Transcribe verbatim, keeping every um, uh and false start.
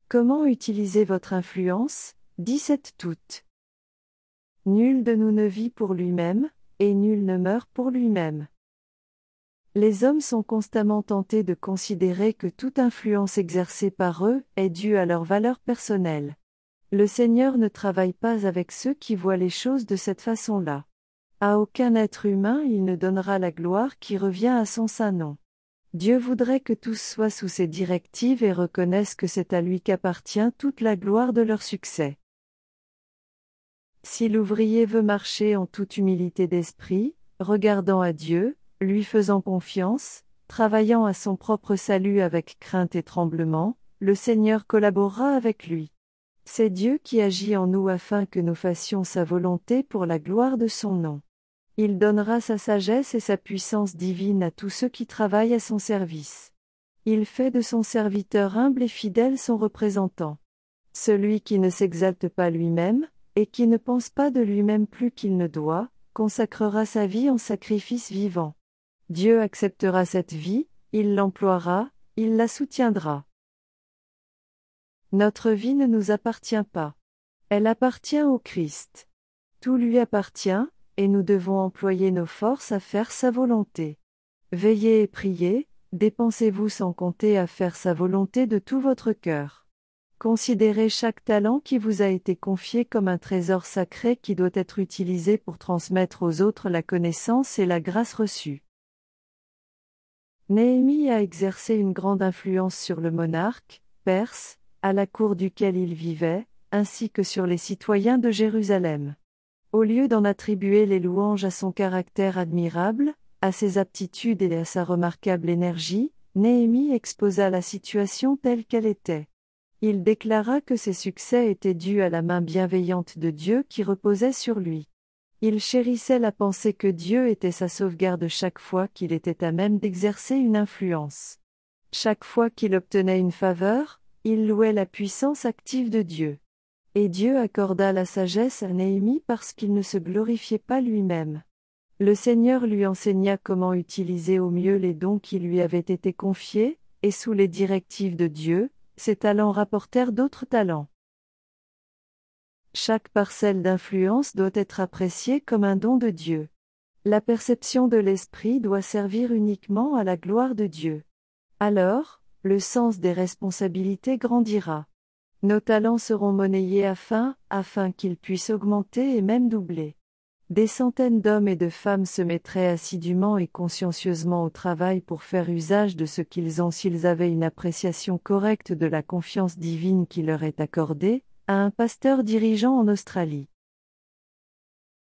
Comment utiliser votre influence? dix-sept août. Nul de nous ne vit pour lui-même, et nul ne meurt pour lui-même. Les hommes sont constamment tentés de considérer que toute influence exercée par eux est due à leur valeur personnelle. Le Seigneur ne travaille pas avec ceux qui voient les choses de cette façon-là. À aucun être humain il ne donnera la gloire qui revient à son saint nom. Dieu voudrait que tous soient sous ses directives et reconnaissent que c'est à lui qu'appartient toute la gloire de leur succès. Si l'ouvrier veut marcher en toute humilité d'esprit, regardant à Dieu, lui faisant confiance, travaillant à son propre salut avec crainte et tremblement, le Seigneur collaborera avec lui. C'est Dieu qui agit en nous afin que nous fassions sa volonté pour la gloire de son nom. Il donnera sa sagesse et sa puissance divine à tous ceux qui travaillent à son service. Il fait de son serviteur humble et fidèle son représentant. Celui qui ne s'exalte pas lui-même, et qui ne pense pas de lui-même plus qu'il ne doit, consacrera sa vie en sacrifice vivant. Dieu acceptera cette vie, il l'emploiera, il la soutiendra. Notre vie ne nous appartient pas. Elle appartient au Christ. Tout lui appartient, et nous devons employer nos forces à faire sa volonté. Veillez et priez, dépensez-vous sans compter à faire sa volonté de tout votre cœur. Considérez chaque talent qui vous a été confié comme un trésor sacré qui doit être utilisé pour transmettre aux autres la connaissance et la grâce reçue. Néhémie a exercé une grande influence sur le monarque, perse, à la cour duquel il vivait, ainsi que sur les citoyens de Jérusalem. Au lieu d'en attribuer les louanges à son caractère admirable, à ses aptitudes et à sa remarquable énergie, Néhémie exposa la situation telle qu'elle était. Il déclara que ses succès étaient dus à la main bienveillante de Dieu qui reposait sur lui. Il chérissait la pensée que Dieu était sa sauvegarde chaque fois qu'il était à même d'exercer une influence. Chaque fois qu'il obtenait une faveur, il louait la puissance active de Dieu. Et Dieu accorda la sagesse à Néhémie parce qu'il ne se glorifiait pas lui-même. Le Seigneur lui enseigna comment utiliser au mieux les dons qui lui avaient été confiés, et sous les directives de Dieu, ses talents rapportèrent d'autres talents. Chaque parcelle d'influence doit être appréciée comme un don de Dieu. La perception de l'esprit doit servir uniquement à la gloire de Dieu. Alors, le sens des responsabilités grandira. Nos talents seront monnayés afin, afin qu'ils puissent augmenter et même doubler. Des centaines d'hommes et de femmes se mettraient assidûment et consciencieusement au travail pour faire usage de ce qu'ils ont s'ils avaient une appréciation correcte de la confiance divine qui leur est accordée, à un pasteur dirigeant en Australie.